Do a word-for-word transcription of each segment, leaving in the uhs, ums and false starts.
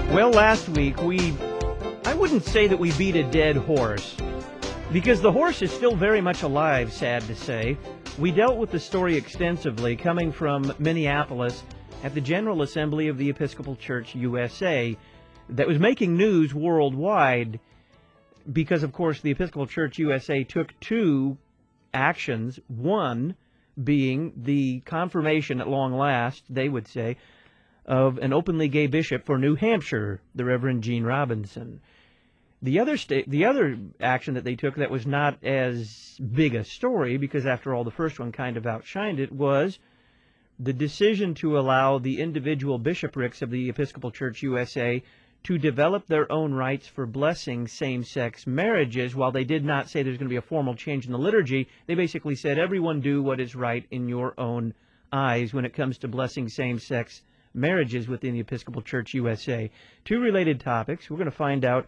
Well, last week we, I wouldn't say that we beat a dead horse, because the horse is still very much alive, sad to say. We dealt with the story extensively coming from Minneapolis at the General Assembly of the Episcopal Church U S A that was making news worldwide because, of course, the Episcopal Church U S A took two actions, one being the confirmation at long last, they would say, of an openly gay bishop for New Hampshire, the Reverend Gene Robinson. The other sta- the other action that they took that was not as big a story, because after all the first one kind of outshined it, was the decision to allow the individual bishoprics of the Episcopal Church U S A to develop their own rights for blessing same-sex marriages. While they did not say there's going to be a formal change in the liturgy, they basically said everyone do what is right in your own eyes when it comes to blessing same-sex marriages within the Episcopal Church U S A. Two related topics. We're going to find out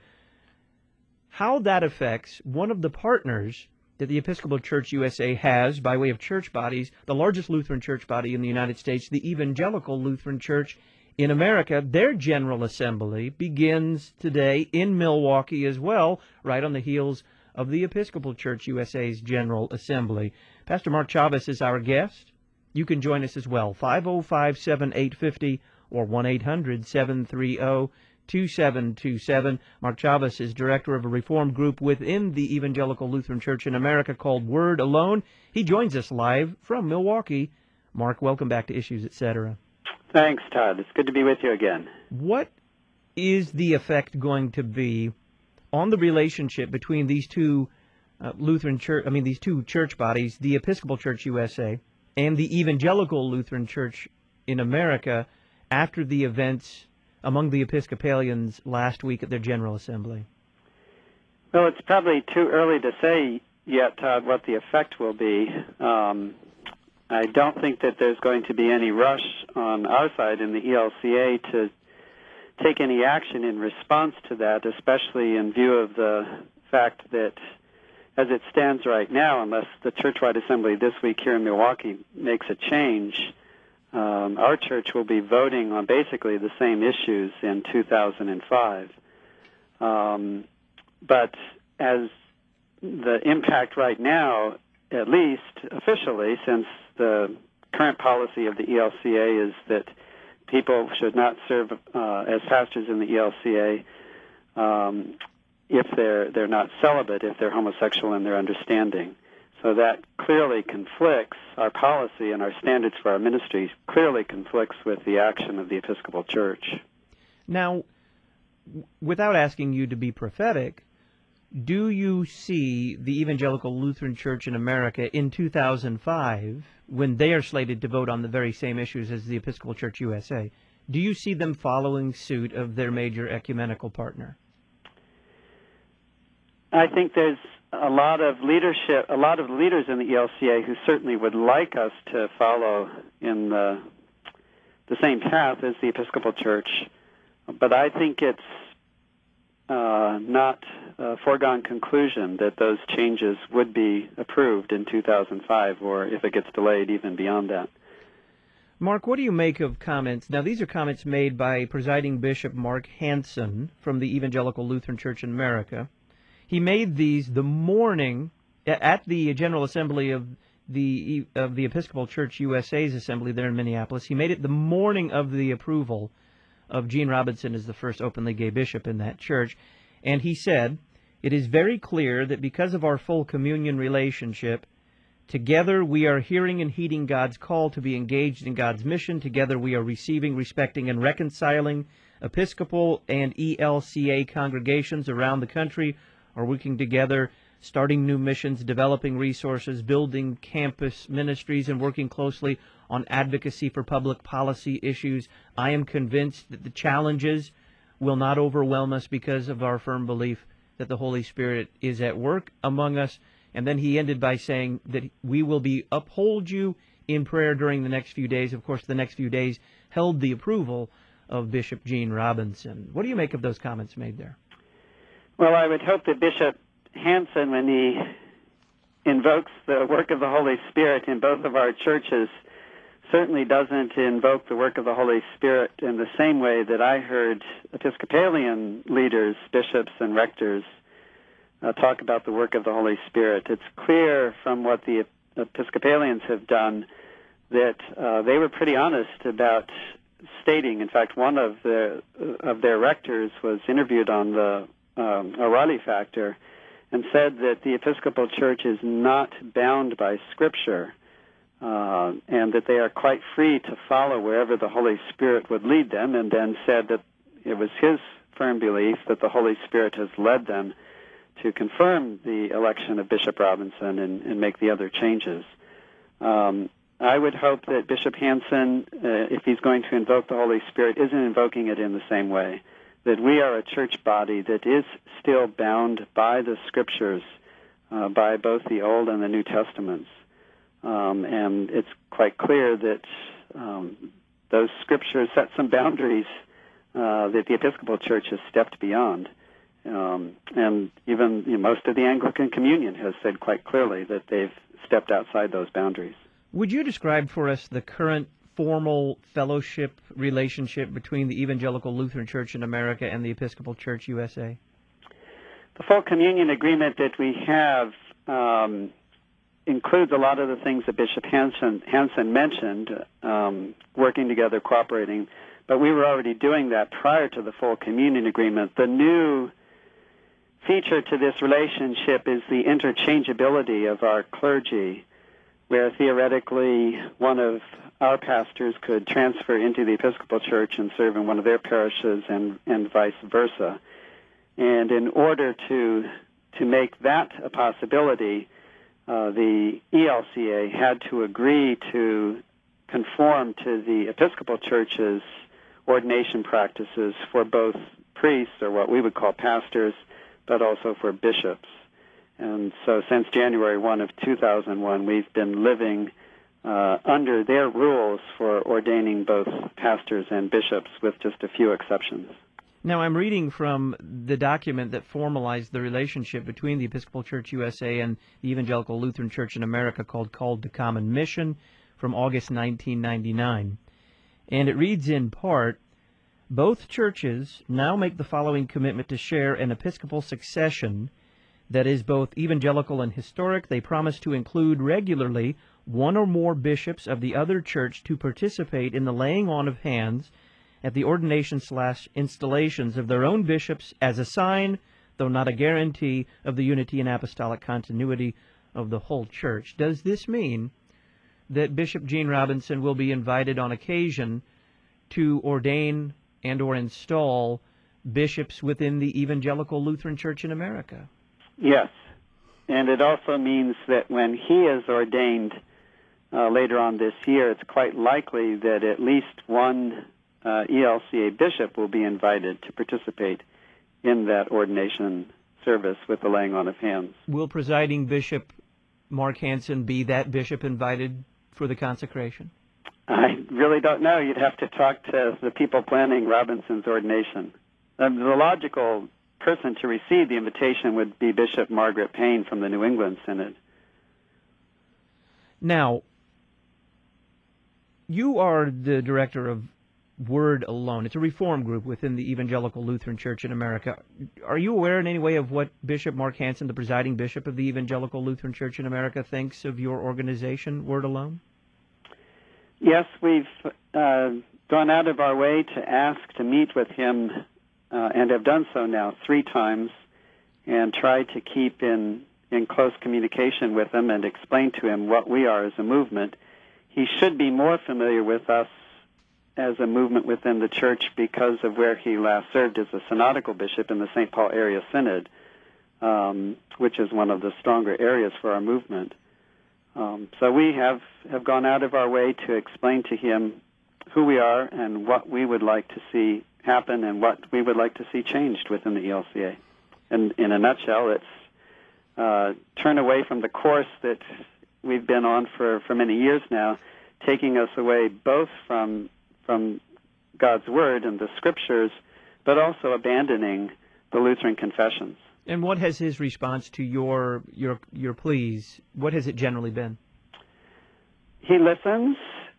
how that affects one of the partners that the Episcopal Church U S A has by way of church bodies, the largest Lutheran church body in the United States, the Evangelical Lutheran Church in America. Their General Assembly begins today in Milwaukee as well, right on the heels of the Episcopal Church U S A's General Assembly. Pastor Mark Chavez is our guest. You can join us as well, five oh five, seven eight five oh or one eight hundred, seven three zero, two seven two seven. Mark Chavez is director of a reform group within the Evangelical Lutheran Church in America called Word Alone. He joins us live from Milwaukee. Mark, welcome back to Issues, et cetera. Thanks, Todd. It's good to be with you again. What is the effect going to be on the relationship between these two uh, Lutheran church, I mean, these two church bodies, the Episcopal Church U S A and the Evangelical Lutheran Church in America, after the events among the Episcopalians last week at their General Assembly? Well, it's probably too early to say yet, Todd, what the effect will be. Um, I don't think that there's going to be any rush on our side in the E L C A to take any action in response to that, especially in view of the fact that, as it stands right now, unless the churchwide assembly this week here in Milwaukee makes a change, um, our church will be voting on basically the same issues in two thousand five. Um, but as the impact right now, at least officially, since the current policy of the E L C A is that people should not serve uh, as pastors in the E L C A um, if they're they're not celibate, if they're homosexual in their understanding. So that clearly conflicts, our policy and our standards for our ministry clearly conflicts with the action of the Episcopal Church. Now, without asking you to be prophetic, do you see the Evangelical Lutheran Church in America in two thousand five, when they are slated to vote on the very same issues as the Episcopal Church U S A, do you see them following suit of their major ecumenical partner? I think there's a lot of leadership, a lot of leaders in the E L C A who certainly would like us to follow in the, the same path as the Episcopal Church, but I think it's uh, not a foregone conclusion that those changes would be approved in two thousand five, or if it gets delayed, even beyond that. Mark, what do you make of comments? Now, these are comments made by Presiding Bishop Mark Hansen from the Evangelical Lutheran Church in America. He made these the morning at the General Assembly of the of the Episcopal Church U S A's assembly there in Minneapolis. He made it the morning of the approval of Gene Robinson as the first openly gay bishop in that church. And he said, "It is very clear that because of our full communion relationship, together we are hearing and heeding God's call to be engaged in God's mission. Together we are receiving, respecting, and reconciling Episcopal and E L C A congregations around the country, are working together, starting new missions, developing resources, building campus ministries, and working closely on advocacy for public policy issues. I am convinced that the challenges will not overwhelm us because of our firm belief that the Holy Spirit is at work among us." And then he ended by saying that we will be uphold you in prayer during the next few days. Of course, the next few days held the approval of Bishop Gene Robinson. What do you make of those comments made there? Well, I would hope that Bishop Hansen, when he invokes the work of the Holy Spirit in both of our churches, certainly doesn't invoke the work of the Holy Spirit in the same way that I heard Episcopalian leaders, bishops, and rectors uh, talk about the work of the Holy Spirit. It's clear from what the Episcopalians have done that uh, they were pretty honest about stating. In fact, one of the of their rectors was interviewed on the um, O'Reilly Factor and said that the Episcopal Church is not bound by Scripture, uh, and that they are quite free to follow wherever the Holy Spirit would lead them, and then said that it was his firm belief that the Holy Spirit has led them to confirm the election of Bishop Robinson and, and make the other changes. Um, I would hope that Bishop Hansen, uh, if he's going to invoke the Holy Spirit, isn't invoking it in the same way, that we are a church body that is still bound by the Scriptures, uh, by both the Old and the New Testaments. Um, and it's quite clear that um, those Scriptures set some boundaries uh, that the Episcopal Church has stepped beyond. Um, and even you know, most of the Anglican Communion has said quite clearly that they've stepped outside those boundaries. Would you describe for us the current formal fellowship relationship between the Evangelical Lutheran Church in America and the Episcopal Church U S A? The full communion agreement that we have um, includes a lot of the things that Bishop Hansen, Hansen mentioned, um, working together, cooperating, but we were already doing that prior to the full communion agreement. The new feature to this relationship is the interchangeability of our clergy, where theoretically one of our pastors could transfer into the Episcopal Church and serve in one of their parishes, and, and vice versa. And in order to to make that a possibility, uh, the E L C A had to agree to conform to the Episcopal Church's ordination practices for both priests, or what we would call pastors, but also for bishops. And so since January first of two thousand one, we've been living uh, under their rules for ordaining both pastors and bishops, with just a few exceptions. Now, I'm reading from the document that formalized the relationship between the Episcopal Church U S A and the Evangelical Lutheran Church in America, called Called to Common Mission, from August nineteen ninety-nine. And it reads in part, "Both churches now make the following commitment to share an episcopal succession that is both evangelical and historic. They promise to include regularly one or more bishops of the other church to participate in the laying on of hands at the ordination slash installations of their own bishops as a sign, though not a guarantee, of the unity and apostolic continuity of the whole church." Does this mean that Bishop Gene Robinson will be invited on occasion to ordain and or install bishops within the Evangelical Lutheran Church in America? Yes, and it also means that when he is ordained uh, later on this year, it's quite likely that at least one uh, E L C A bishop will be invited to participate in that ordination service with the laying on of hands. Will presiding Bishop Mark Hansen be that bishop invited for the consecration? I really don't know. You'd have to talk to the people planning Robinson's ordination. Um, the logical person to receive the invitation would be Bishop Margaret Payne from the New England Synod. Now, you are the director of Word Alone. It's a reform group within the Evangelical Lutheran Church in America. Are you aware in any way of what Bishop Mark Hansen, the presiding bishop of the Evangelical Lutheran Church in America, thinks of your organization, Word Alone? Yes, we've uh, gone out of our way to ask to meet with him, uh, and have done so now three times, and tried to keep in, in close communication with him and explain to him what we are as a movement. He should be more familiar with us as a movement within the church because of where he last served as a synodical bishop in the Saint Paul Area Synod, um, which is one of the stronger areas for our movement. Um, so we have, have gone out of our way to explain to him who we are and what we would like to see happen and what we would like to see changed within the E L C A. And in a nutshell, it's uh, turn away from the course that we've been on for, for many years now, taking us away both from from God's Word and the Scriptures, but also abandoning the Lutheran confessions. And what has his response to your your your pleas? What has it generally been? He listens,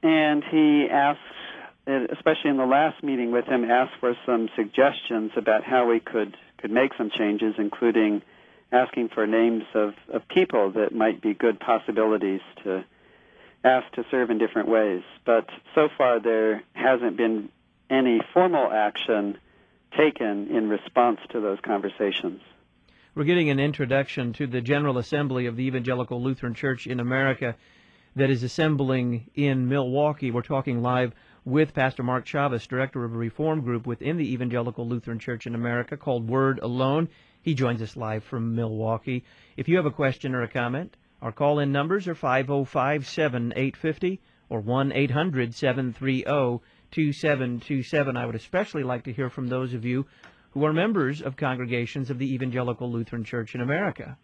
and he asked, especially in the last meeting with him, asked for some suggestions about how we could, could make some changes, including asking for names of, of people that might be good possibilities to ask to serve in different ways. But so far there hasn't been any formal action taken in response to those conversations. We're getting an introduction to the General Assembly of the Evangelical Lutheran Church in America that is assembling in Milwaukee. We're talking live with Pastor Mark Chavez, director of a reform group within the Evangelical Lutheran Church in America called Word Alone. He joins us live from Milwaukee. If you have a question or a comment, our call-in numbers are five oh five, seven eight five oh or one eight hundred, seven three zero, two seven two seven. I would especially like to hear from those of you who are members of congregations of the Evangelical Lutheran Church in America.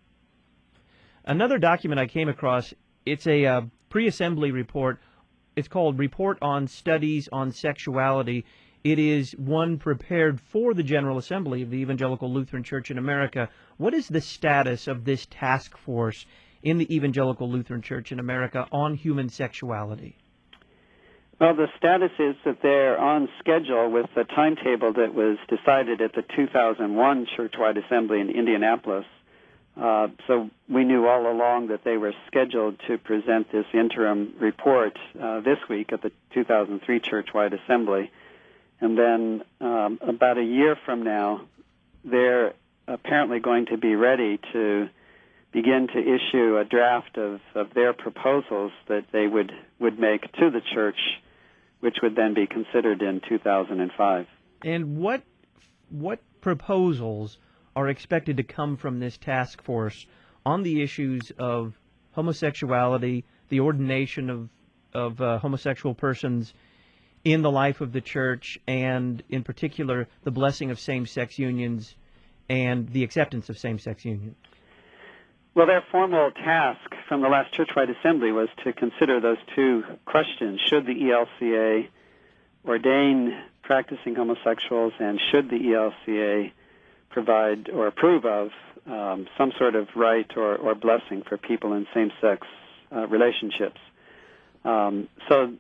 Another document I came across, it's a uh, pre-assembly report. It's called Report on Studies on Sexuality. It is one prepared for the General Assembly of the Evangelical Lutheran Church in America. What is the status of this task force in the Evangelical Lutheran Church in America on human sexuality? Well, the status is that they're on schedule with the timetable that was decided at the two thousand one Churchwide Assembly in Indianapolis. Uh, so we knew all along that they were scheduled to present this interim report uh, this week at the two thousand three Churchwide Assembly. And then um, about a year from now, they're apparently going to be ready to begin to issue a draft of, of their proposals that they would, would make to the church, which would then be considered in two thousand five. And what what proposals are expected to come from this task force on the issues of homosexuality, the ordination of, of uh, homosexual persons in the life of the church, and in particular the blessing of same-sex unions and the acceptance of same-sex unions? Well, their formal task from the last Churchwide Assembly was to consider those two questions. Should the E L C A ordain practicing homosexuals, and should the E L C A provide or approve of um, some sort of right or, or blessing for people in same-sex uh, relationships? Um, so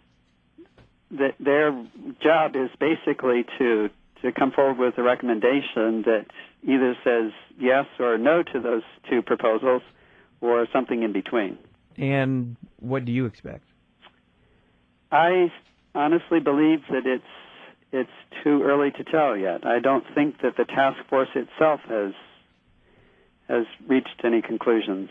th- their job is basically to, to come forward with a recommendation that either says yes or no to those two proposals, or something in between. And what do you expect? I honestly believe that it's it's too early to tell yet. I don't think that the task force itself has has reached any conclusions,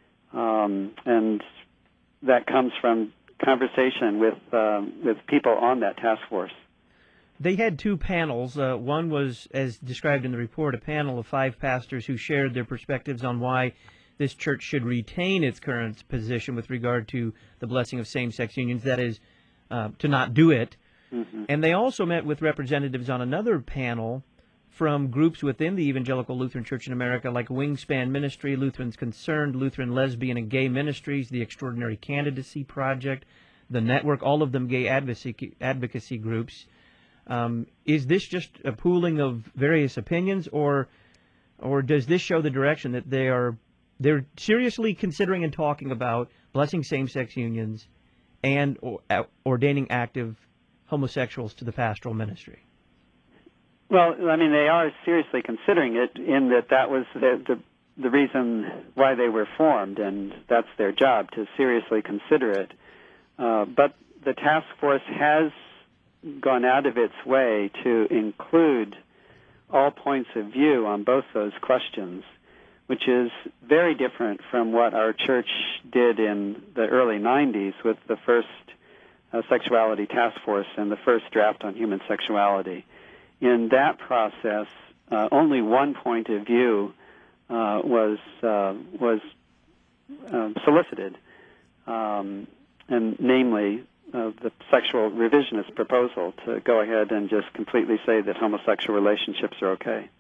um, and that comes from conversation with um, with people on that task force. They had two panels. Uh, one was, as described in the report, a panel of five pastors who shared their perspectives on why this church should retain its current position with regard to the blessing of same-sex unions, that is, uh, to not do it. Mm-hmm. And they also met with representatives on another panel from groups within the Evangelical Lutheran Church in America, like Wingspan Ministry, Lutherans Concerned, Lutheran Lesbian and Gay Ministries, the Extraordinary Candidacy Project, the Network, all of them gay advocacy, advocacy groups. Um, is this just a pooling of various opinions, or or does this show the direction that they are they're seriously considering and talking about blessing same-sex unions and or, uh, ordaining active homosexuals to the pastoral ministry? Well, I mean, they are seriously considering it, in that that was the, the the reason why they were formed, and that's their job, to seriously consider it. Uh, but the task force has gone out of its way to include all points of view on both those questions, which is very different from what our church did in the early nineties with the first uh, sexuality task force and the first draft on human sexuality. In that process, uh, only one point of view uh, was uh, was uh, solicited, um, and namely Uh, the sexual revisionist proposal to go ahead and just completely say that homosexual relationships are okay.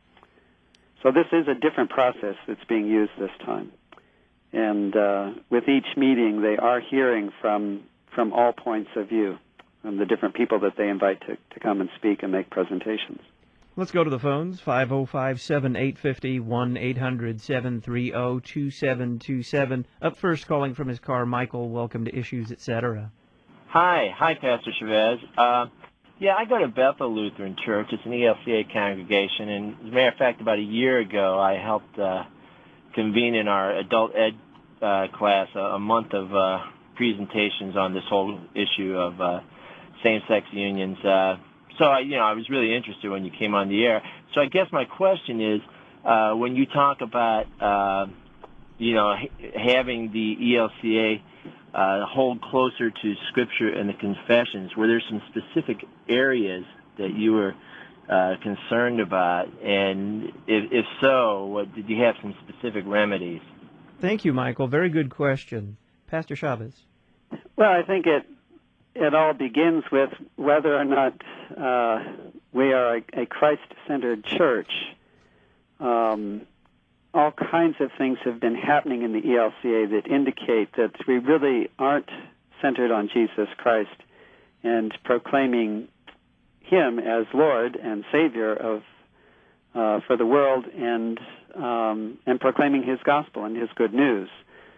So this is a different process that's being used this time. And uh, with each meeting, they are hearing from from all points of view, from the different people that they invite to, to come and speak and make presentations. Let's go to the phones, five oh five, seven eight five oh, one eight hundred, seven three zero, two seven two seven. Up first, calling from his car, Michael, welcome to Issues, et cetera. Hi. Hi, Pastor Chavez. Uh, yeah, I go to Bethel Lutheran Church. It's an E L C A congregation, and as a matter of fact, about a year ago, I helped uh, convene in our adult ed uh, class a, a month of uh, presentations on this whole issue of uh, same-sex unions. Uh, so, I, you know, I was really interested when you came on the air. So I guess my question is, uh, when you talk about, uh, you know, ha- having the E L C A uh, hold closer to Scripture and the confessions, were there some specific areas that you were uh, concerned about? And if, if so, what, did you have some specific remedies? Thank you, Michael. Very good question. Pastor Chavez. Well, I think it it all begins with whether or not uh, we are a, a Christ-centered church. Um, all kinds of things have been happening in the E L C A that indicate that we really aren't centered on Jesus Christ and proclaiming Him as Lord and Savior of uh, for the world, and um, and proclaiming His gospel and His good news.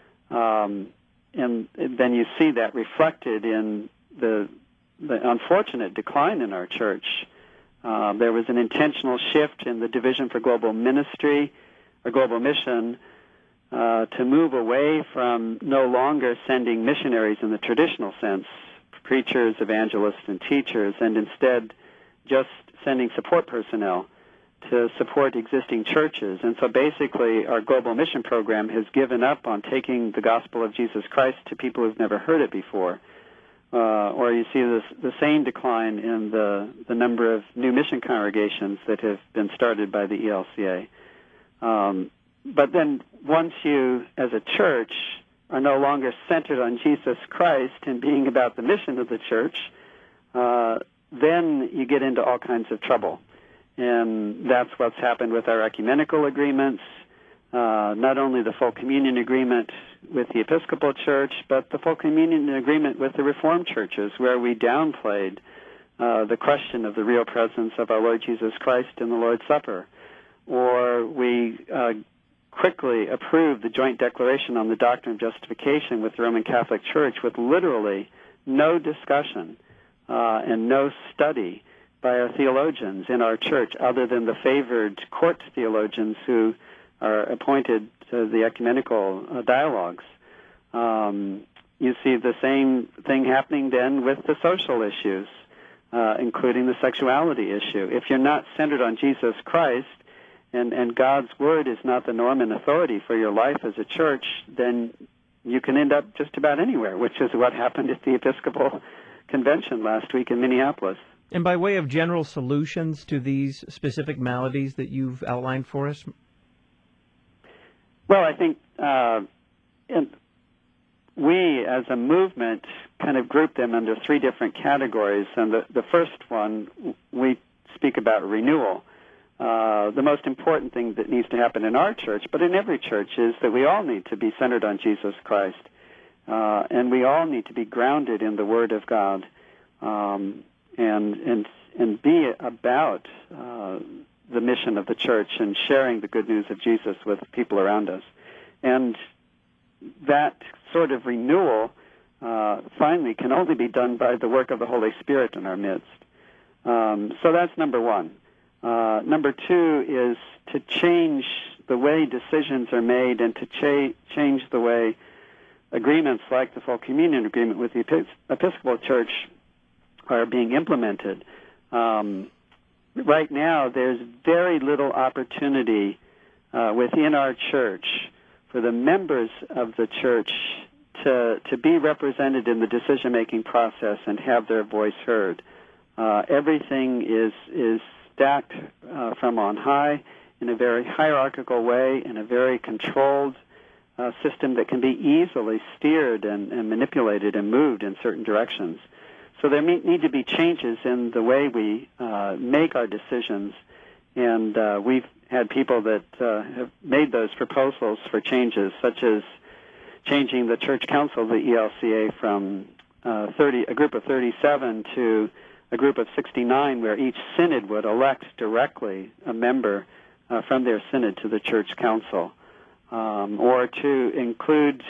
Um, and then you see that reflected in the the unfortunate decline in our church. Uh, there was an intentional shift in the Division for Global Ministry, or Global Mission, uh, to move away from no longer sending missionaries in the traditional sense, preachers, evangelists, and teachers, and instead just sending support personnel to support existing churches. And so basically our Global Mission Program has given up on taking the gospel of Jesus Christ to people who've never heard it before. Uh, or you see this, the same decline in the, the number of new mission congregations that have been started by the E L C A. Um, but then once you, as a church, are no longer centered on Jesus Christ and being about the mission of the church, uh, then you get into all kinds of trouble. And that's what's happened with our ecumenical agreements, uh, not only the full communion agreement with the Episcopal Church, but the full communion agreement with the Reformed churches, where we downplayed uh, the question of the real presence of our Lord Jesus Christ in the Lord's Supper. Or we uh, quickly approved the joint declaration on the doctrine of justification with the Roman Catholic Church with literally no discussion uh, and no study by our theologians in our church, other than the favored court theologians who are appointed to the ecumenical uh, dialogues. Um, you see the same thing happening then with the social issues, uh, including the sexuality issue. If you're not centered on Jesus Christ, and, and God's Word is not the norm and authority for your life as a church, then you can end up just about anywhere, which is what happened at the Episcopal Convention last week in Minneapolis. And by way of general solutions to these specific maladies that you've outlined for us? Well, I think uh, in, we, as a movement, kind of group them under three different categories. And the, the first one, we speak about renewal. Uh, the most important thing that needs to happen in our church, but in every church, is that we all need to be centered on Jesus Christ. Uh, and we all need to be grounded in the Word of God. Um, and and and be about uh, the mission of the church and sharing the good news of Jesus with people around us. And that sort of renewal uh, finally can only be done by the work of the Holy Spirit in our midst. Um, so that's number one. Uh, number two is to change the way decisions are made and to cha- change the way agreements like the full communion agreement with the Epis- Episcopal Church are being implemented. Um, right now, there's very little opportunity uh, within our church for the members of the church to to be represented in the decision-making process and have their voice heard. Uh, everything is is stacked uh, from on high in a very hierarchical way, in a very controlled uh, system that can be easily steered and, and manipulated and moved in certain directions. So there need to be changes in the way we uh, make our decisions, and uh, we've had people that uh, have made those proposals for changes, such as changing the church council of the E L C A from uh, thirty, a group of thirty-seven to a group of sixty-nine, where each synod would elect directly a member uh, from their synod to the church council, um, or to include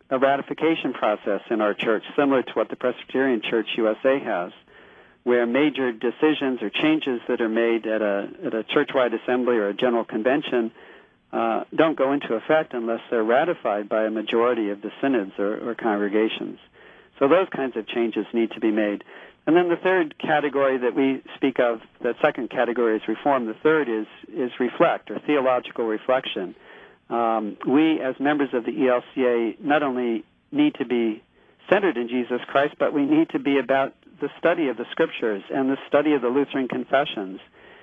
a ratification process in our church, similar to what the Presbyterian Church U S A has, where major decisions or changes that are made at a, at a church-wide assembly or a general convention uh, don't go into effect unless they're ratified by a majority of the synods or, or congregations. So those kinds of changes need to be made. And then the third category that we speak of, the second category is reform. The third is, is reflect, or theological reflection. Um, we, as members of the E L C A, not only need to be centered in Jesus Christ, but we need to be about the study of the Scriptures and the study of the Lutheran confessions,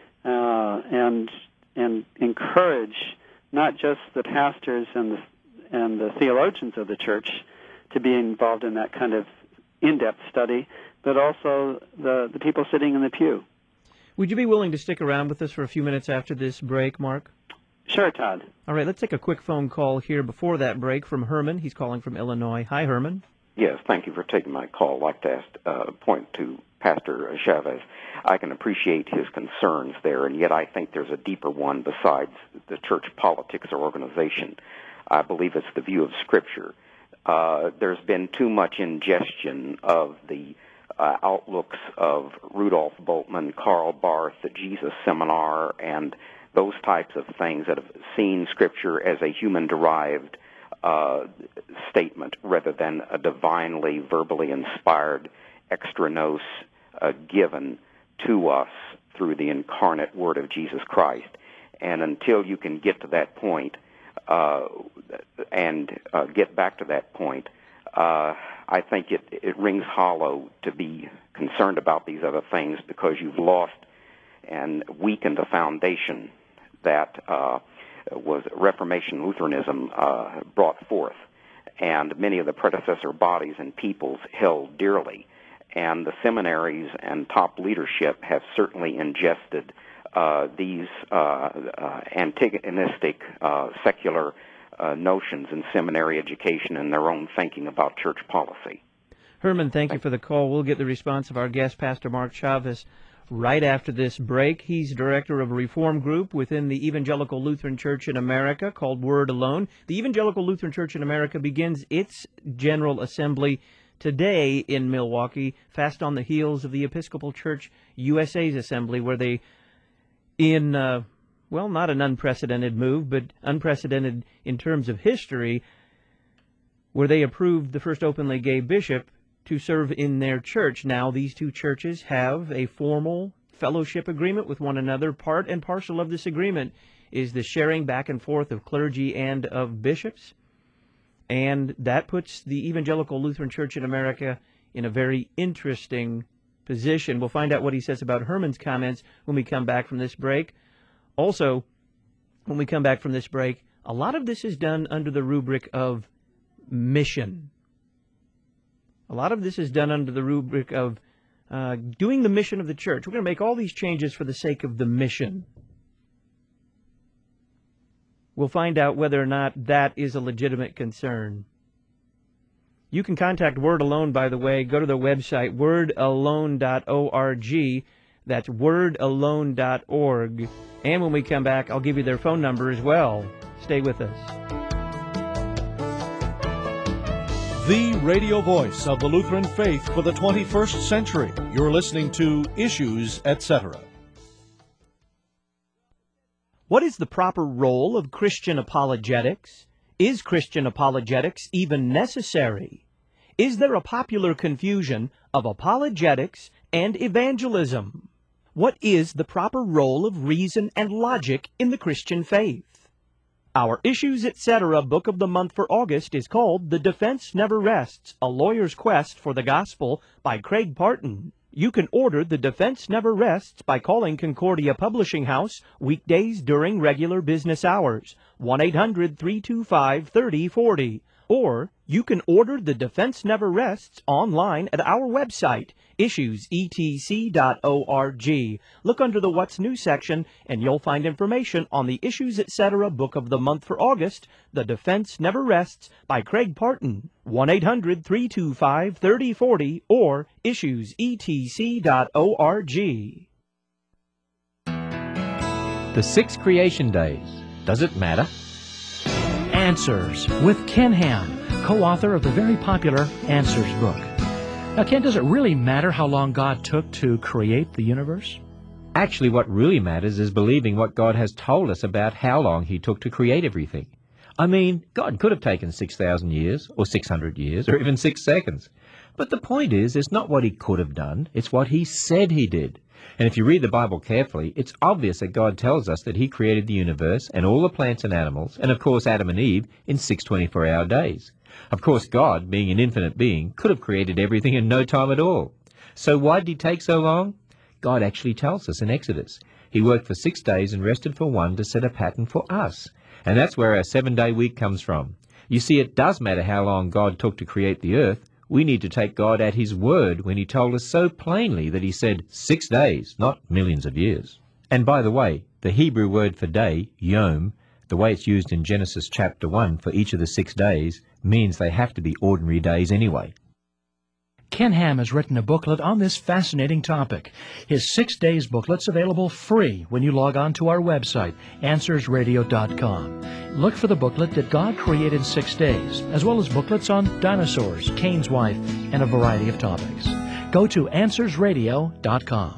uh, and and encourage not just the pastors and the, and the theologians of the church to be involved in that kind of in-depth study, but also the, the people sitting in the pew. Would you be willing to stick around with us for a few minutes after this break, Mark? Sure, Todd. All right, let's take a quick phone call here before that break from Herman. He's calling from Illinois. Hi, Herman. Yes, thank you for taking my call. I'd like to ask, uh, point to Pastor Chavez. I can appreciate his concerns there, and yet I think there's a deeper one besides the church politics or organization. I believe it's the view of Scripture. Uh, there's been too much ingestion of the uh, outlooks of Rudolf Bultmann, Karl Barth, the Jesus Seminar, and those types of things that have seen Scripture as a human-derived uh, statement rather than a divinely, verbally inspired extranos uh, given to us through the incarnate Word of Jesus Christ. And until you can get to that point, uh, and uh, get back to that point, uh, I think it, it rings hollow to be concerned about these other things, because you've lost and weakened the foundation that uh, was Reformation Lutheranism uh, brought forth, and many of the predecessor bodies and peoples held dearly. And the seminaries and top leadership have certainly ingested uh, these uh, uh, antagonistic uh, secular uh, notions in seminary education and their own thinking about church policy. Herman, thank you for the call. We'll get the response of our guest, Pastor Mark Chavez, right after this break. He's director of a reform group within the Evangelical Lutheran Church in America called Word Alone. The Evangelical Lutheran Church in America begins its General Assembly today in Milwaukee, fast on the heels of the Episcopal Church U S A's assembly, where they, in, uh, well, not an unprecedented move, but unprecedented in terms of history, where they approved the first openly gay bishop to serve in their church. Now, these two churches have a formal fellowship agreement with one another. Part and parcel of this agreement is the sharing back and forth of clergy and of bishops. And that puts the Evangelical Lutheran Church in America in a very interesting position. We'll find out what he says about Herman's comments when we come back from this break. Also, when we come back from this break, a lot of this is done under the rubric of mission. A lot of this is done under the rubric of uh, doing the mission of the church. We're going to make all these changes for the sake of the mission. We'll find out whether or not that is a legitimate concern. You can contact Word Alone, by the way. Go to their website, word alone dot org. That's word alone dot org. And when we come back, I'll give you their phone number as well. Stay with us. The radio voice of the Lutheran faith for the twenty-first century. You're listening to Issues, et cetera. What is the proper role of Christian apologetics? Is Christian apologetics even necessary? Is there a popular confusion of apologetics and evangelism? What is the proper role of reason and logic in the Christian faith? Our Issues, et cetera book of the month for August is called The Defense Never Rests, A Lawyer's Quest for the Gospel by Craig Parton. You can order The Defense Never Rests by calling Concordia Publishing House weekdays during regular business hours, one eight hundred, three two five, three oh four oh. Or you can order The Defense Never Rests online at our website, issues e t c dot org. Look under the What's New section, and you'll find information on the Issues, et cetera book of the month for August, The Defense Never Rests by Craig Parton, one eight hundred, three two five, three oh four oh, or issues e t c dot org. The six creation days. Does it matter? Answers with Ken Ham, co-author of the very popular Answers book. Now, Ken, does it really matter how long God took to create the universe? Actually, what really matters is believing what God has told us about how long He took to create everything. I mean, God could have taken six thousand years, or six hundred years, or even six seconds. But the point is, it's not what He could have done, it's what He said He did. And if you read the Bible carefully, it's obvious that God tells us that He created the universe and all the plants and animals, and of course Adam and Eve, in six twenty-four hour days. Of course, God, being an infinite being, could have created everything in no time at all. So why did He take so long? God actually tells us in Exodus. He worked for six days and rested for one to set a pattern for us. And that's where our seven-day week comes from. You see, it does matter how long God took to create the earth. We need to take God at His word when He told us so plainly that He said six days, not millions of years. And by the way, the Hebrew word for day, yom, the way it's used in Genesis chapter one for each of the six days, means they have to be ordinary days anyway. Ken Ham has written a booklet on this fascinating topic. His Six Days booklet's available free when you log on to our website, answers radio dot com. Look for the booklet that God created in six days, as well as booklets on dinosaurs, Cain's wife, and a variety of topics. Go to answers radio dot com.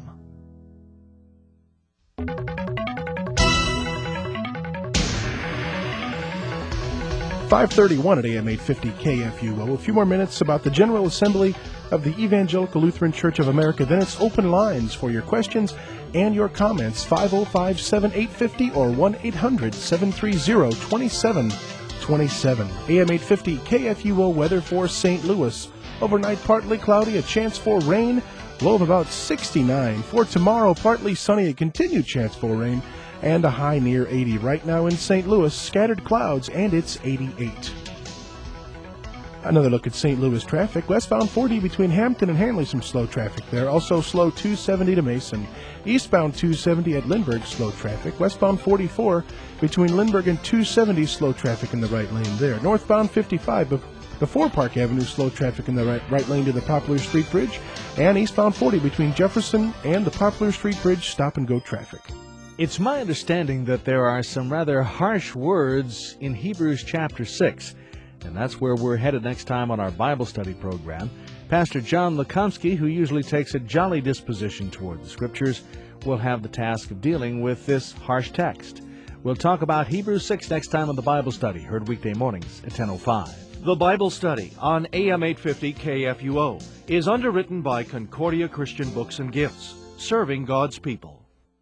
five thirty-one at A M eight fifty K F U O. A few more minutes about the General Assembly of the Evangelical Lutheran Church of America. Then it's open lines for your questions and your comments. five oh five, seven eight five oh or one eight hundred, seven three zero, two seven two seven. A M eight fifty K F U O weather for Saint Louis. Overnight partly cloudy, a chance for rain, low of about sixty-nine. For tomorrow, partly sunny, a continued chance for rain, and a high near eighty. Right now in Saint Louis, scattered clouds, and it's eighty-eight. Another look at Saint Louis traffic. Westbound forty between Hampton and Hanley, some slow traffic there. Also slow two seventy to Mason. Eastbound two seventy at Lindbergh, slow traffic. Westbound forty-four between Lindbergh and two seventy, slow traffic in the right lane there. Northbound fifty-five before Park Avenue, slow traffic in the right, right lane to the Poplar Street Bridge. And eastbound forty between Jefferson and the Poplar Street Bridge, stop-and-go traffic. It's my understanding that there are some rather harsh words in Hebrews chapter six, and that's where we're headed next time on our Bible study program. Pastor John Lukomsky, who usually takes a jolly disposition toward the Scriptures, will have the task of dealing with this harsh text. We'll talk about Hebrews six next time on the Bible study, heard weekday mornings at ten oh five. The Bible study on A M eight fifty K F U O is underwritten by Concordia Christian Books and Gifts, serving God's people.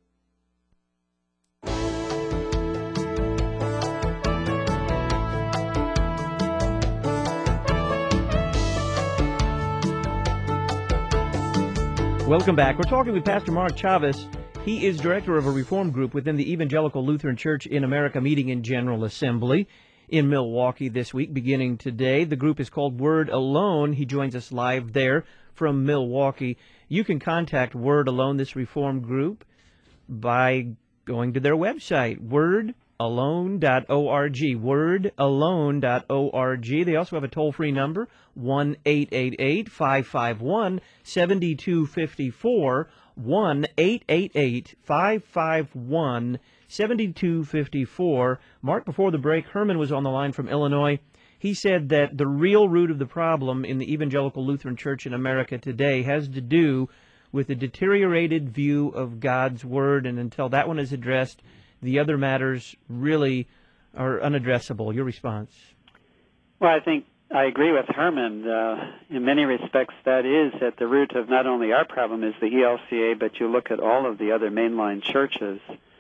Welcome back. We're talking with Pastor Mark Chavez. He is director of a reform group within the Evangelical Lutheran Church in America meeting in General Assembly in Milwaukee this week, beginning today. The group is called Word Alone. He joins us live there from Milwaukee. You can contact Word Alone, this reform group, by going to their website, word alone dot org, word alone dot org. They also have a toll-free number, one eight eight eight, five five one, seven two five four, one eight eight eight, five five one, seven two five four. Mark, before the break, Herman was on the line from Illinois. He said that the real root of the problem in the Evangelical Lutheran Church in America today has to do with a deteriorated view of God's Word, and until that one is addressed, the other matters really are unaddressable. Your response? Well, I think I agree with Herman. Uh, in many respects, that is at the root of not only our problem as the E L C A, but you look at all of the other mainline churches.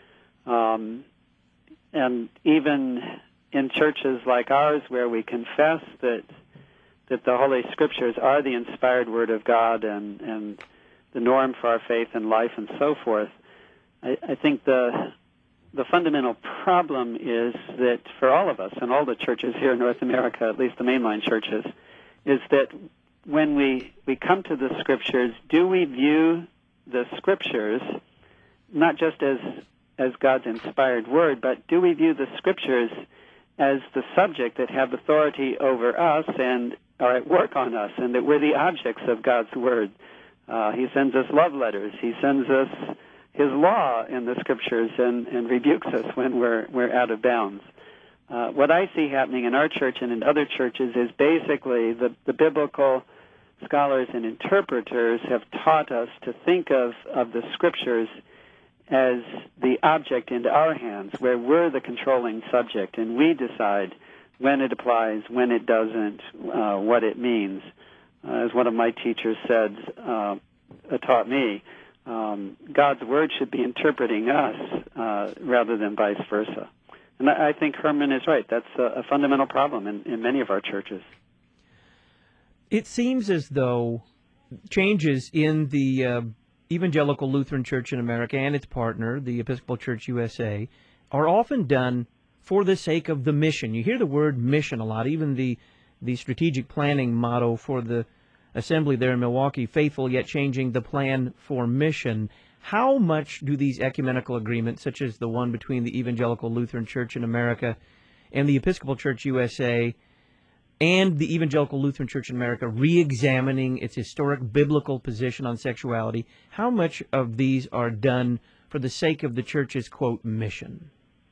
Um, and even in churches like ours, where we confess that that the Holy Scriptures are the inspired Word of God and, and the norm for our faith and life and so forth, I, I think the the fundamental problem is that for all of us and all the churches here in North America, at least the mainline churches, is that when we, we come to the Scriptures, do we view the Scriptures not just as as God's inspired Word, but do we view the Scriptures as the subject that have authority over us and are at work on us, and that we're the objects of God's Word? Uh, he sends us love letters. He sends us His law in the Scriptures and, and rebukes us when we're we're out of bounds. Uh, what I see happening in our church and in other churches is basically the, the biblical scholars and interpreters have taught us to think of, of the Scriptures as the object into our hands, where we're the controlling subject, and we decide when it applies, when it doesn't, uh, what it means. Uh, as one of my teachers said, uh, taught me, um, God's Word should be interpreting us uh, rather than vice versa. And I think Herman is right. That's a, a fundamental problem in, in many of our churches. It seems as though changes in the uh, Evangelical Lutheran Church in America and its partner, the Episcopal Church U S A, are often done for the sake of the mission. You hear the word mission a lot, even the, the strategic planning motto for the assembly there in Milwaukee, faithful yet changing the plan for mission. How much do these ecumenical agreements, such as the one between the Evangelical Lutheran Church in America and the Episcopal Church U S A, and the Evangelical Lutheran Church in America re-examining its historic biblical position on sexuality, how much of these are done for the sake of the church's, quote, mission?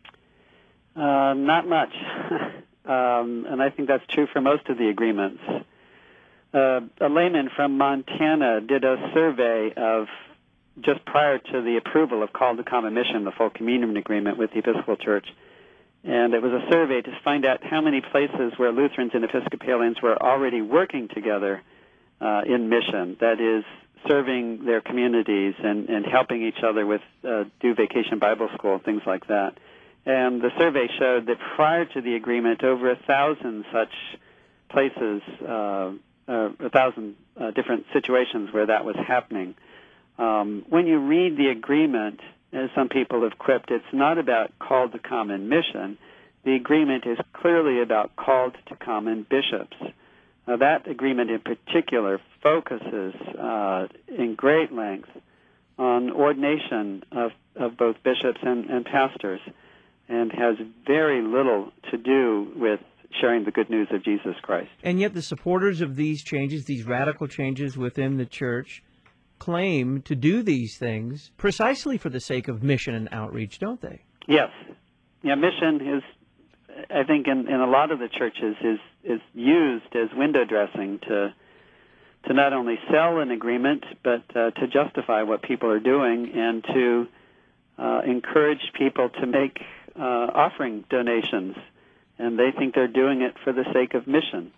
Uh, not much. um, and I think that's true for most of the agreements. Uh, a layman from Montana did a survey of just prior to the approval of Call to Common Mission, the full communion agreement with the Episcopal Church. And it was a survey to find out how many places where Lutherans and Episcopalians were already working together uh, in mission, that is, serving their communities and, and helping each other with uh, do Vacation Bible School, things like that. And the survey showed that prior to the agreement, over a thousand such places, uh, uh, a thousand uh, different situations where that was happening. Um, when you read the agreement, as some people have quipped, it's not about called to common mission. The agreement is clearly about called to common bishops. Now, that agreement in particular focuses uh, in great length on ordination of, of both bishops and, and pastors, and has very little to do with sharing the good news of Jesus Christ. And yet the supporters of these changes, these radical changes within the church, claim to do these things precisely for the sake of mission and outreach, don't they? Yes. Yeah, mission is, I think, in, in a lot of the churches is is used as window dressing to to not only sell an agreement, but uh, to justify what people are doing and to uh, encourage people to make uh, offering donations. And they think they're doing it for the sake of mission.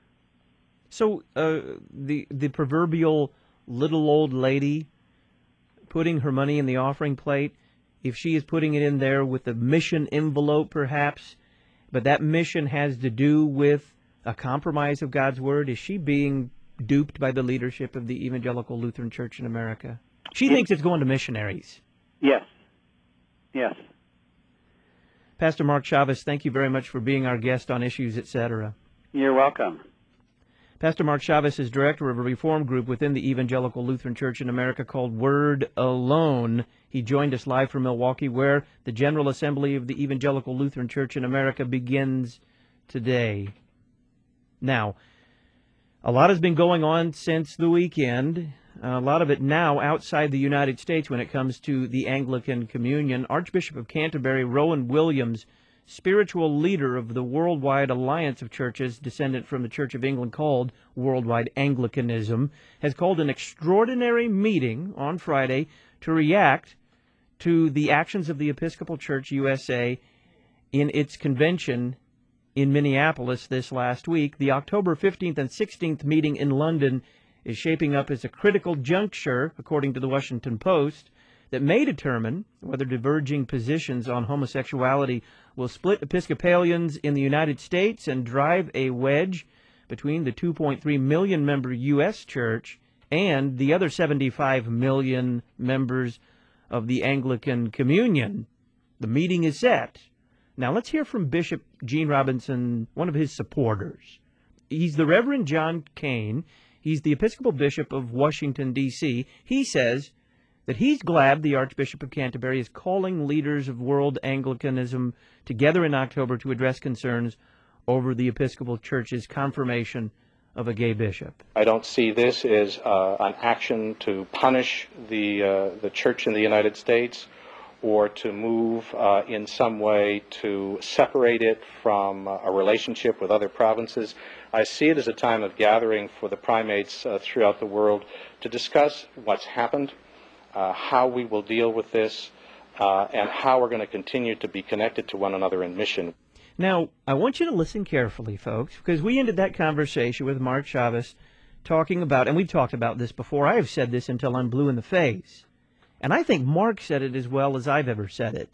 So uh, the the proverbial little old lady putting her money in the offering plate, if she is putting it in there with a mission envelope perhaps, but that mission has to do with a compromise of God's Word, is she being duped by the leadership of the Evangelical Lutheran Church in America? She it, thinks it's going to missionaries. Yes. Yes. Pastor Mark Chavez, thank you very much for being our guest on Issues, et cetera. You're welcome. Pastor Mark Chavez is director of a reform group within the Evangelical Lutheran Church in America called Word Alone. He joined us live from Milwaukee, where the General Assembly of the Evangelical Lutheran Church in America begins today. Now, a lot has been going on since the weekend, a lot of it now outside the United States when it comes to the Anglican Communion. Archbishop of Canterbury, Rowan Williams, spiritual leader of the Worldwide Alliance of Churches, descendant from the Church of England called Worldwide Anglicanism, has called an extraordinary meeting on Friday to react to the actions of the Episcopal Church U S A in its convention in Minneapolis this last week. The October fifteenth and sixteenth meeting in London is shaping up as a critical juncture, according to the Washington Post, that may determine whether diverging positions on homosexuality will split Episcopalians in the United States and drive a wedge between the two point three million member U S Church and the other seventy-five million members of the Anglican Communion. The meeting is set. Now let's hear from Bishop Gene Robinson, one of his supporters. He's the Reverend John Kane. He's the Episcopal Bishop of Washington, D C He says that he's glad the Archbishop of Canterbury is calling leaders of world Anglicanism together in October to address concerns over the Episcopal Church's confirmation of a gay bishop. I don't see this as uh, an action to punish the uh, the Church in the United States or to move uh, in some way to separate it from uh, a relationship with other provinces. I see it as a time of gathering for the primates uh, throughout the world to discuss what's happened, uh, how we will deal with this, uh, and how we're going to continue to be connected to one another in mission. Now, I want you to listen carefully, folks, because we ended that conversation with Mark Chavez talking about, and we've talked about this before, I have said this until I'm blue in the face, and I think Mark said it as well as I've ever said it.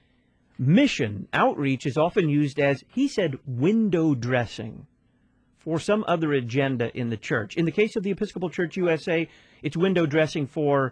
Mission, outreach, is often used as, he said, window dressing for some other agenda in the church. In the case of the Episcopal Church U S A, it's window dressing for,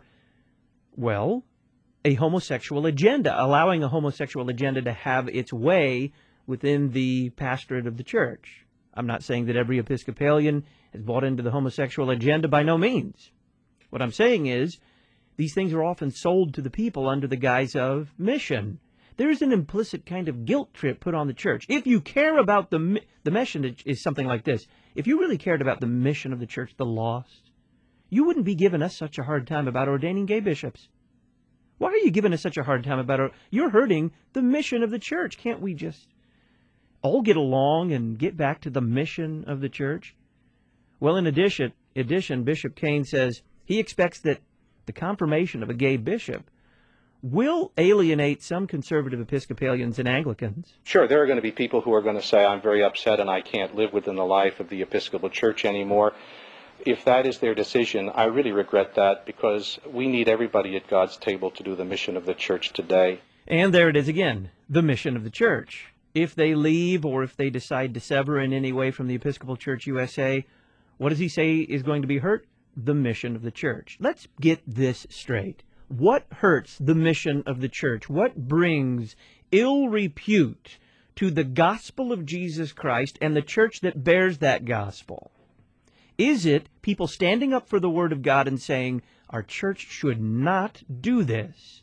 well, a homosexual agenda, allowing a homosexual agenda to have its way within the pastorate of the church. I'm not saying that every Episcopalian has bought into the homosexual agenda, by no means. What I'm saying is, these things are often sold to the people under the guise of mission. There is an implicit kind of guilt trip put on the church. If you care about the the mission, is something like this. If you really cared about the mission of the church, the lost, you wouldn't be giving us such a hard time about ordaining gay bishops. Why are you giving us such a hard time about it? You're hurting the mission of the church. Can't we just all get along and get back to the mission of the church? Well, in addition, addition, Bishop Kane says he expects that the confirmation of a gay bishop will alienate some conservative Episcopalians and Anglicans. Sure, there are going to be people who are going to say, I'm very upset and I can't live within the life of the Episcopal Church anymore. If that is their decision, I really regret that, because we need everybody at God's table to do the mission of the church today. And there it is again, the mission of the church. If they leave or if they decide to sever in any way from the Episcopal Church U S A, what does he say is going to be hurt? The mission of the church. Let's get this straight. What hurts the mission of the church? What brings ill repute to the gospel of Jesus Christ and the church that bears that gospel? Is it people standing up for the Word of God and saying, our church should not do this?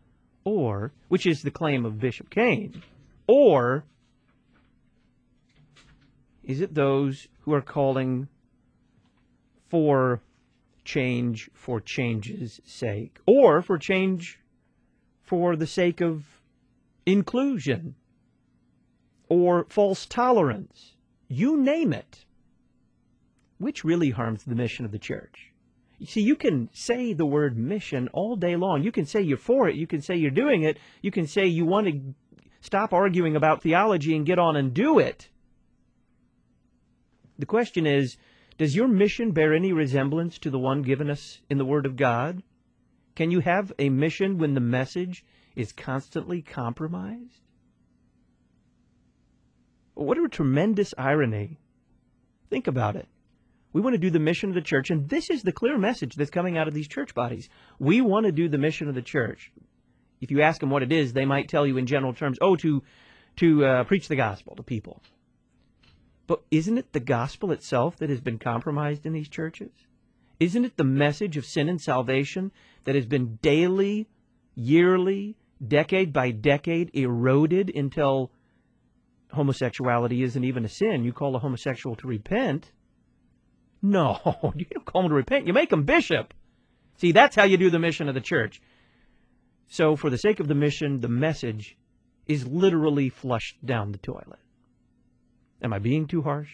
Or, which is the claim of Bishop Kane, or is it those who are calling for change for change's sake, or for change for the sake of inclusion, or false tolerance? You name it. Which really harms the mission of the church? You see, you can say the word mission all day long. You can say you're for it. You can say you're doing it. You can say you want to stop arguing about theology and get on and do it. The question is, does your mission bear any resemblance to the one given us in the Word of God? Can you have a mission when the message is constantly compromised? What a tremendous irony. Think about it. We want to do the mission of the church, and this is the clear message that's coming out of these church bodies. We want to do the mission of the church. If you ask them what it is, they might tell you in general terms, oh, to, to uh, preach the gospel to people. But isn't it the gospel itself that has been compromised in these churches? Isn't it the message of sin and salvation that has been daily, yearly, decade by decade eroded until homosexuality isn't even a sin? You call a homosexual to repent. No, you don't call them to repent. You make them bishop. See, that's how you do the mission of the church. So for the sake of the mission, the message is literally flushed down the toilet. Am I being too harsh?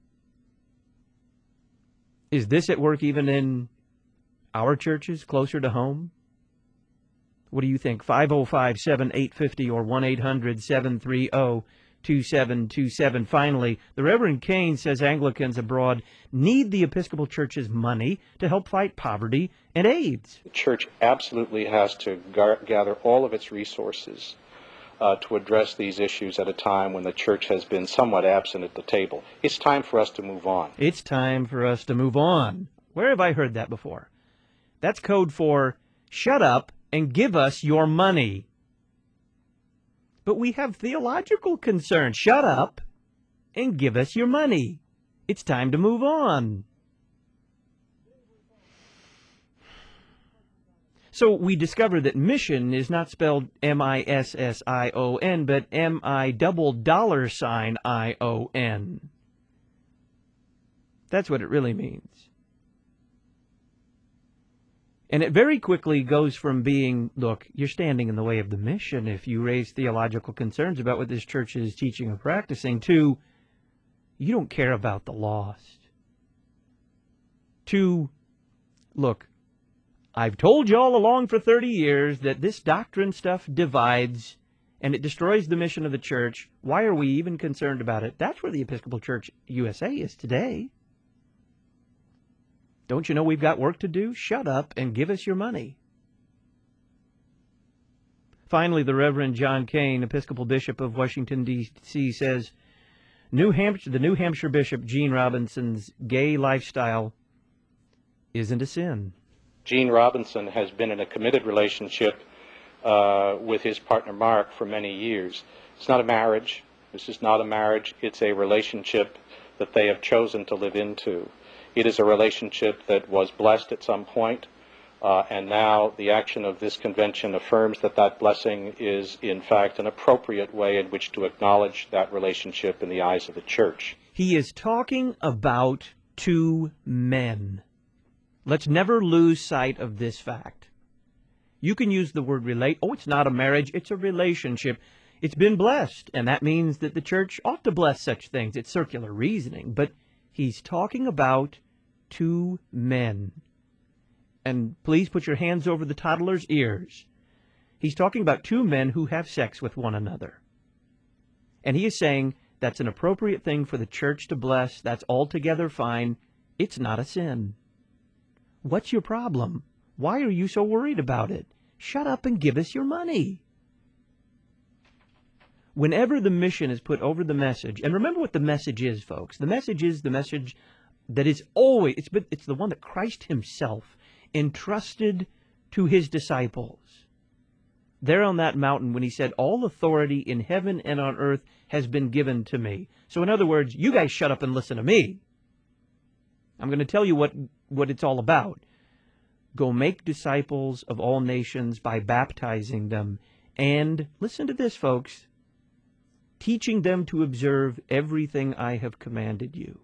Is this at work even in our churches, closer to home? What do you think? five oh five, seven eight five oh or one eight hundred, seven three oh, two seven two seven. Finally, the Reverend Kane says Anglicans abroad need the Episcopal Church's money to help fight poverty and AIDS. The church absolutely has to gar- gather all of its resources uh, to address these issues at a time when the church has been somewhat absent at the table. It's time for us to move on. It's time for us to move on. Where have I heard that before? That's code for shut up and give us your money. But we have theological concerns. Shut up and give us your money. It's time to move on. So we discover that mission is not spelled M I S S I O N, but M I double dollar sign I O N. That's what it really means. And it very quickly goes from being, look, you're standing in the way of the mission if you raise theological concerns about what this church is teaching or practicing, to you don't care about the lost. To, look, I've told you all along for thirty years that this doctrine stuff divides and it destroys the mission of the church. Why are we even concerned about it? That's where the Episcopal Church U S A is today. Don't you know we've got work to do? Shut up and give us your money. Finally, the Reverend John Kane, Episcopal Bishop of Washington, D C, says, New Hampshire, the New Hampshire Bishop Gene Robinson's gay lifestyle isn't a sin. Gene Robinson has been in a committed relationship uh, with his partner Mark for many years. It's not a marriage. This is not a marriage. It's a relationship that they have chosen to live into. It is a relationship that was blessed at some point, uh, and now the action of this convention affirms that that blessing is, in fact, an appropriate way in which to acknowledge that relationship in the eyes of the church. He is talking about two men. Let's never lose sight of this fact. You can use the word relate. Oh, it's not a marriage, it's a relationship. It's been blessed, and that means that the church ought to bless such things. It's circular reasoning, but he's talking about two men. And please put your hands over the toddler's ears. He's talking about two men who have sex with one another. And he is saying that's an appropriate thing for the church to bless. That's altogether fine. It's not a sin. What's your problem? Why are you so worried about it? Shut up and give us your money. Whenever the mission is put over the message, and remember what the message is, folks. The message is the message that is always, it's, it's the one that Christ himself entrusted to his disciples. There on that mountain when he said, all authority in heaven and on earth has been given to me. So in other words, you guys shut up and listen to me. I'm going to tell you what, what it's all about. Go make disciples of all nations by baptizing them. And listen to this, folks. Teaching them to observe everything I have commanded you.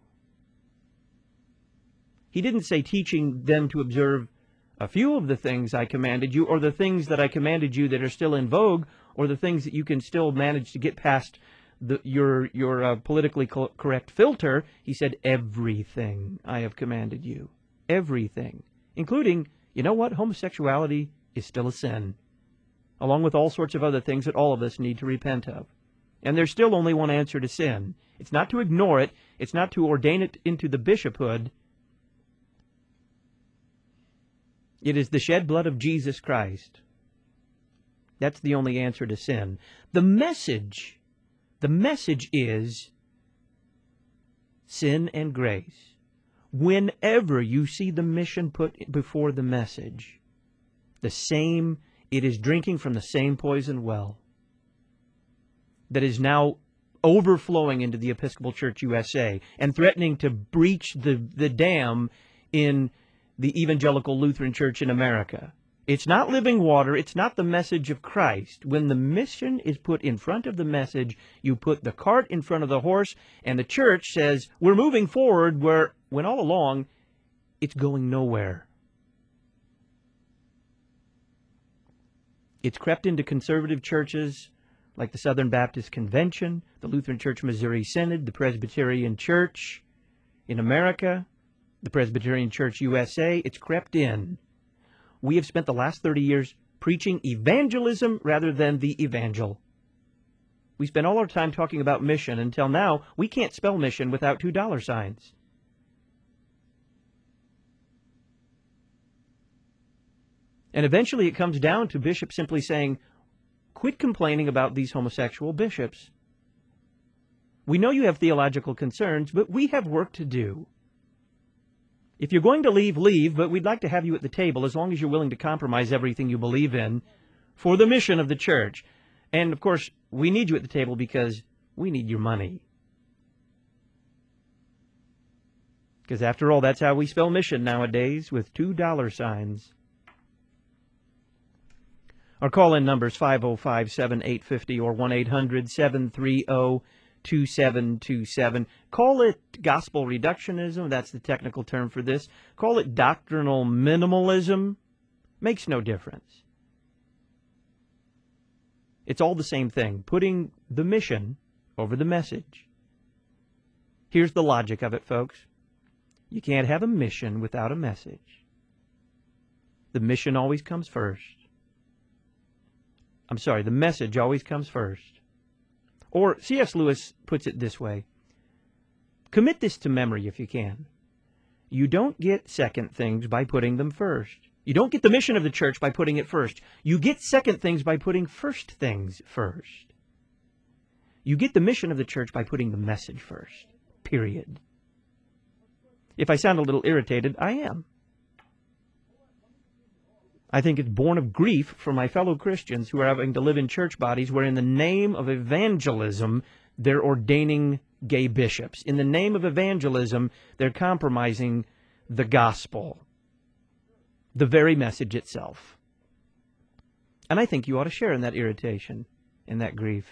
He didn't say teaching them to observe a few of the things I commanded you, or the things that I commanded you that are still in vogue, or the things that you can still manage to get past the, your, your uh, politically co- correct filter. He said everything I have commanded you. Everything. Including, you know what? Homosexuality is still a sin. Along with all sorts of other things that all of us need to repent of. And there's still only one answer to sin. It's not to ignore it. It's not to ordain it into the bishophood. It is the shed blood of Jesus Christ. That's the only answer to sin. The message, the message is sin and grace. Whenever you see the mission put before the message, the same, it is drinking from the same poison well that is now overflowing into the Episcopal Church U S A and threatening to breach the, the dam in the Evangelical Lutheran Church in America. It's not living water. It's not the message of Christ. When the mission is put in front of the message, you put the cart in front of the horse, and the church says, we're moving forward, where, when all along, it's going nowhere. It's crept into conservative churches like the Southern Baptist Convention, the Lutheran Church Missouri Synod, the Presbyterian Church in America, the Presbyterian Church U S A. It's crept in. We have spent the last thirty years preaching evangelism rather than the evangel. We spent all our time talking about mission. Until now, we can't spell mission without two dollar signs. And eventually it comes down to bishops simply saying, quit complaining about these homosexual bishops. We know you have theological concerns, but we have work to do. If you're going to leave, leave, but we'd like to have you at the table as long as you're willing to compromise everything you believe in for the mission of the church. And, of course, we need you at the table because we need your money. Because, after all, that's how we spell mission nowadays, with two dollar signs. Our call-in number is five oh five, seven eight five oh or one eight hundred, seven three oh, two seven two seven. Call it gospel reductionism. That's the technical term for this. Call it doctrinal minimalism. Makes no difference. It's all the same thing, putting the mission over the message. Here's the logic of it, folks. You can't have a mission without a message. The mission always comes first. I'm sorry, the message always comes first. Or C S Lewis puts it this way. Commit this to memory if you can. You don't get second things by putting them first. You don't get the mission of the church by putting it first. You get second things by putting first things first. You get the mission of the church by putting the message first. Period. If I sound a little irritated, I am. I think it's born of grief for my fellow Christians who are having to live in church bodies where in the name of evangelism, they're ordaining gay bishops. In the name of evangelism, they're compromising the gospel, the very message itself. And I think you ought to share in that irritation and that grief.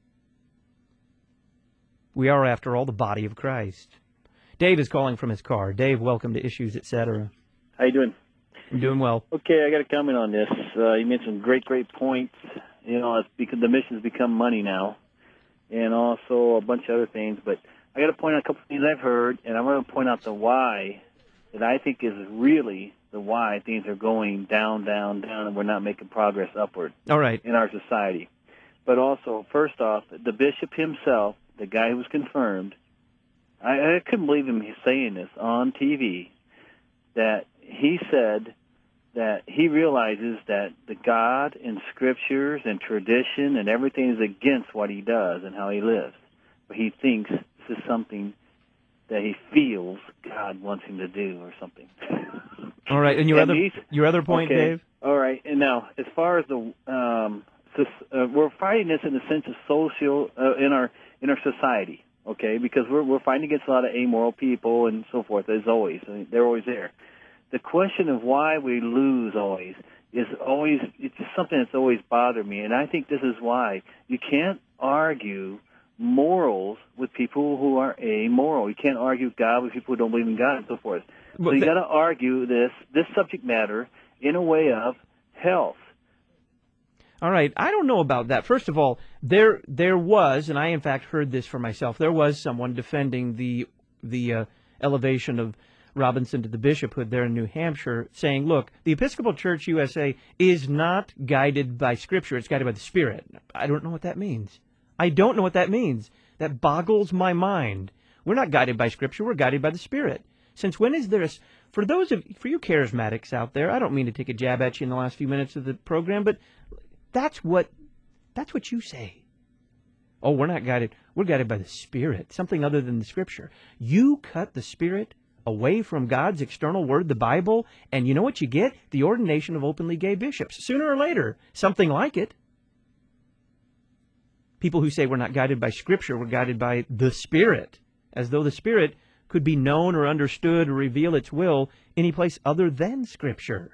We are, after all, the body of Christ. Dave is calling from his car. Dave, welcome to Issues, et cetera. How you doing? I'm doing well. Okay, I got a comment on this. Uh, you made some great, great points. You know, it's because the mission's become money now, and also a bunch of other things. But I got to point out a couple of things I've heard, and I'm going to point out the why that I think is really the why things are going down, down, down, and we're not making progress upward. All right. In our society. But also, first off, the bishop himself, the guy who was confirmed, I, I couldn't believe him saying this on T V, that he said that he realizes that the God and scriptures and tradition and everything is against what he does and how he lives. But he thinks this is something that he feels God wants him to do or something. All right, and your and other your other point, okay. Dave? All right, and now as far as the um, so, uh, we're fighting this in the sense of social uh, in our in our society, okay? Because we're we're fighting against a lot of amoral people and so forth. As always, I mean, they're always there. The question of why we lose always is always, it's just something that's always bothered me, and I think this is why. You can't argue morals with people who are amoral. You can't argue God with people who don't believe in God and so forth. Well, so you th- got to argue this, this subject matter in a way of health. All right, I don't know about that. First of all, there there was, and I in fact heard this for myself, there was someone defending the the uh, elevation of Robinson to the bishophood there in New Hampshire, saying, look, the Episcopal Church U S A is not guided by Scripture, it's guided by the Spirit. I don't know what that means. I don't know what that means. That boggles my mind. We're not guided by Scripture, we're guided by the Spirit. Since when is there a... For those of... For you charismatics out there, I don't mean to take a jab at you in the last few minutes of the program, but that's what... That's what you say. Oh, we're not guided... We're guided by the Spirit, something other than the Scripture. You cut the Spirit away from God's external word, the Bible, and you know what you get? The ordination of openly gay bishops. Sooner or later, something like it. People who say we're not guided by Scripture, we're guided by the Spirit, as though the Spirit could be known or understood or reveal its will any place other than Scripture.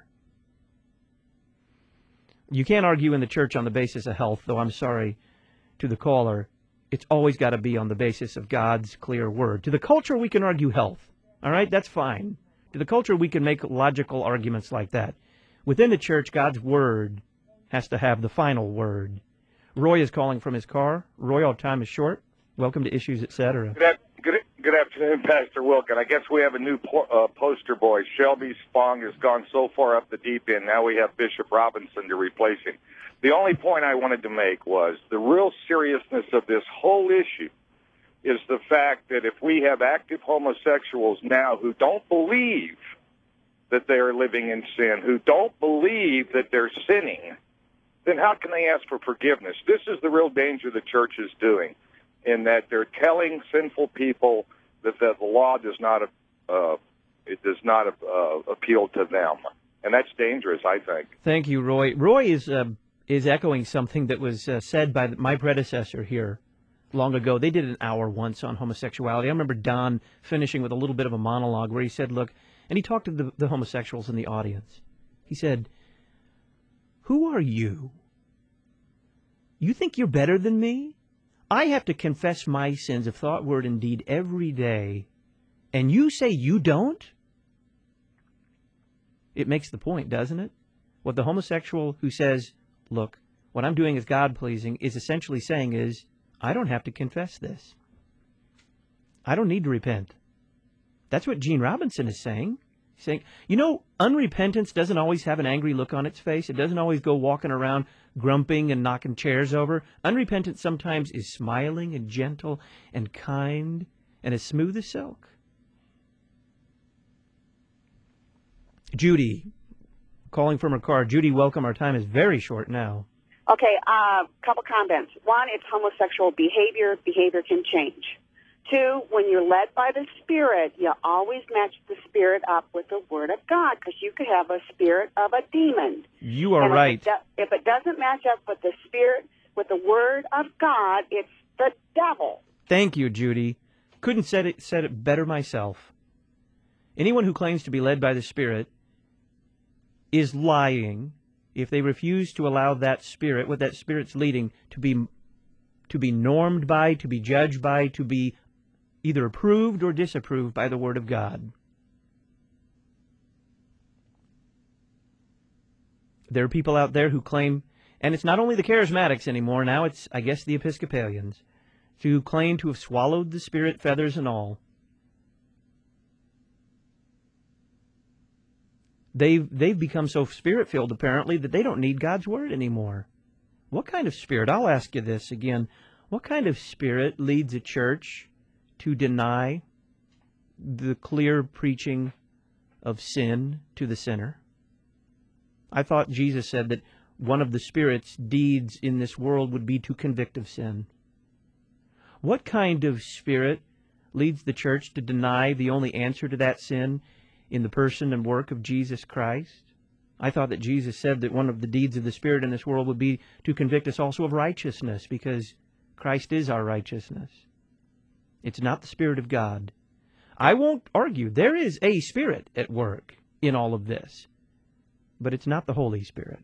You can't argue in the church on the basis of health, though I'm sorry to the caller. It's always got to be on the basis of God's clear word. To the culture, we can argue health. All right, that's fine. To the culture, we can make logical arguments like that. Within the church, God's word has to have the final word. Roy is calling from his car. Roy, our time is short. Welcome to Issues, et cetera. Good, good, good afternoon, Pastor Wilken. I guess we have a new po- uh, poster boy. Shelby Spong has gone so far up the deep end. Now we have Bishop Robinson to replace him. The only point I wanted to make was the real seriousness of this whole issue is the fact that if we have active homosexuals now who don't believe that they are living in sin, who don't believe that they're sinning, then how can they ask for forgiveness? This is the real danger the church is doing, in that they're telling sinful people that, that the law does not uh, it does not uh, appeal to them, and that's dangerous, I think. Thank you, Roy. Roy is uh, is echoing something that was uh, said by my predecessor here long ago. They did an hour once on homosexuality. I remember Don finishing with a little bit of a monologue where he said, look, and he talked to the, the homosexuals in the audience. He said, who are you? You think you're better than me? I have to confess my sins of thought, word, and deed every day, and you say you don't? It makes the point, doesn't it? What the homosexual who says, look, what I'm doing is God-pleasing, is essentially saying is, I don't have to confess this. I don't need to repent. That's what Gene Robinson is saying. He's saying, you know, unrepentance doesn't always have an angry look on its face. It doesn't always go walking around grumping and knocking chairs over. Unrepentance sometimes is smiling and gentle and kind and as smooth as silk. Judy, calling from her car. Judy, welcome. Our time is very short now. Okay, a uh, couple comments. One, it's homosexual behavior. Behavior can change. Two, when you're led by the Spirit, you always match the Spirit up with the Word of God, because you could have a spirit of a demon. You are and right. If it, do, if it doesn't match up with the Spirit, with the Word of God, it's the devil. Thank you, Judy. Couldn't said it said it better myself. Anyone who claims to be led by the Spirit is lying if they refuse to allow that Spirit, what that Spirit's leading, to be to be normed by, to be judged by, to be either approved or disapproved by the Word of God. There are people out there who claim, and it's not only the charismatics anymore, now it's, I guess, the Episcopalians, who claim to have swallowed the Spirit, feathers and all. They've, they've become so Spirit-filled, apparently, that they don't need God's Word anymore. What kind of Spirit? I'll ask you this again. What kind of Spirit leads a church to deny the clear preaching of sin to the sinner? I thought Jesus said that one of the Spirit's deeds in this world would be to convict of sin. What kind of Spirit leads the church to deny the only answer to that sin in the person and work of Jesus Christ? I thought that Jesus said that one of the deeds of the Spirit in this world would be to convict us also of righteousness, because Christ is our righteousness. It's not the Spirit of God. I won't argue. There is a Spirit at work in all of this, but it's not the Holy Spirit.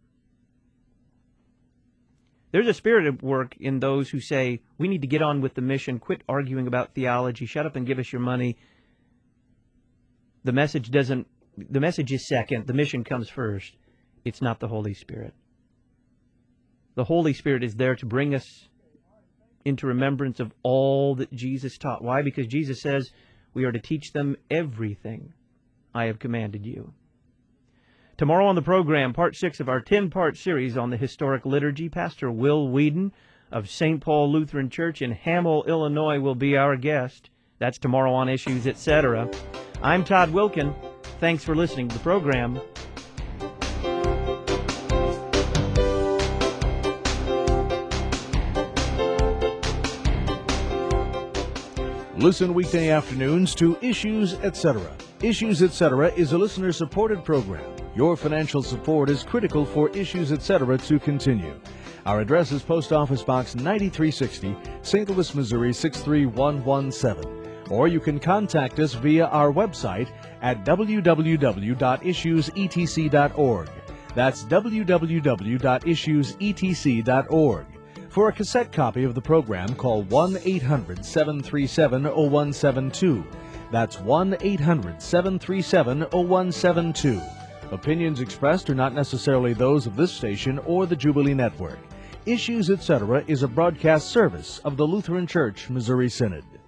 There's a spirit at work in those who say, we need to get on with the mission, quit arguing about theology, shut up and give us your money. The message doesn't, the message is second, the mission comes first. It's not the Holy Spirit. The Holy Spirit is there to bring us into remembrance of all that Jesus taught. Why? Because Jesus says we are to teach them everything I have commanded you. Tomorrow on the program, part six of our ten-part series on the historic liturgy, Pastor Will Whedon of Saint Paul Lutheran Church in Hamel, Illinois, will be our guest. That's tomorrow on Issues, et cetera. I'm Todd Wilkin. Thanks for listening to the program. Listen weekday afternoons to Issues, et cetera. Issues, et cetera is a listener-supported program. Your financial support is critical for Issues, et cetera to continue. Our address is Post Office Box ninety-three sixty, Saint Louis, Missouri six three one one seven. Or you can contact us via our website at w w w dot issues e t c dot org. That's w w w dot issues e t c dot org. For a cassette copy of the program, call one eight hundred, seven three seven, zero one seven two. That's one eight hundred, seven three seven, zero one seven two. Opinions expressed are not necessarily those of this station or the Jubilee Network. Issues, et cetera is a broadcast service of the Lutheran Church Missouri Synod.